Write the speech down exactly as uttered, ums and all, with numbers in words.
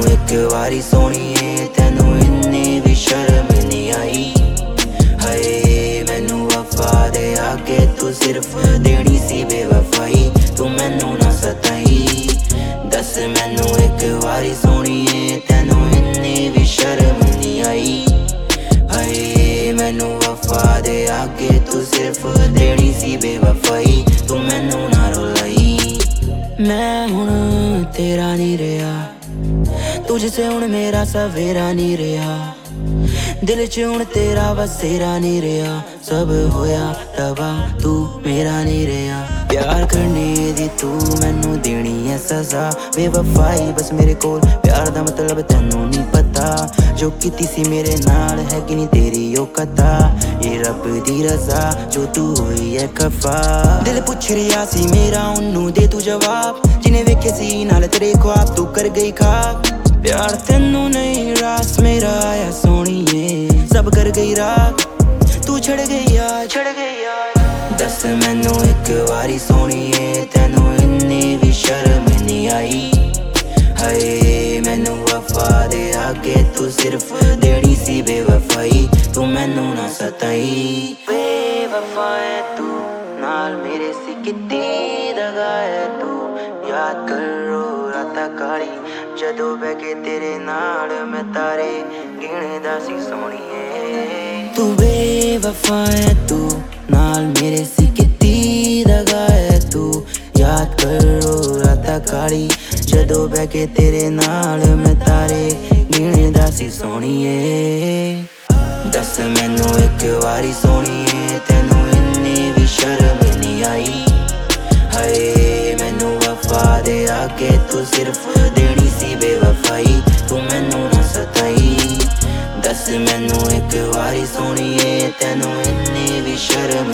एक वारी सोहणीए तैनू इन्नी भी शर्म नहीं आई। हाय मैनू वफा दे आगे तू सिर्फ देनी सी बेवफाई, तू मैनू ना सताई। दस मैनू एक वारी सोहणीए तैनू इन्नी भी शर्म नहीं आई। हाय मैनू वफा दे आगे तू सिर्फ देनी सी बेवफाई, तू मैनू ना रुलाई। मैं हुण तेरा नहीं रहा, तुझसे हुण मेरा सवेरा नहीं रहा, दिल च हुण तेरा बसेरा नहीं रहा। सब होया तबाह तू मेरा नहीं रहा। प्यार करने दी तू मैनू देनी है सजा, बेवफाई बस मेरे कोल प्यार दा मतलब तैनू नहीं पता। जो कीती सी मेरे नाल है कि नहीं तेरी ओ कथा, ये रब दी रजा जो तू होई है खफा। दिल पुछ रिया सी मेरा उन्नू दे तू जवाब, जिन्हें वेखे सी नाल तेरे ख्वाब तू कर गई खाक। प्यार तैनू नहीं रास मेरा आया सोहणीए, सब कर गई राख तू छड़ गई यार छड़ गई यार। दस मैनू एक वारी सोहणीए तैनू इन्नी भी शर्म नहीं आई। हाय मैनू वफा दे आगे तू सिर्फ देनी सी बेवफाई, तू मैनू ना सताई। बेवफा है तू नाल मेरे सी कितनी दगा है तू, याद करो राता काली जदों बह के तेरे नाल मैं तारे गिणदा सी सोहणीए। तू बेवफा है तू नाल मेरे सी कितनी दगा है तू, याद करो राता काली जदों बह के तेरे नाल मैं तारे गिणदा सी सोहणीए। दस मैनू एक वारी सोहणीए तैनू इन्नी भी शर्म नहीं आई। हाय मैनू वफा दे आगे तू सिर्फ देनी सी बेवफाई, तू मैनू ना सताई। दस मैनू एक वारी सोहणीए तैनू इन्नी भी शर्म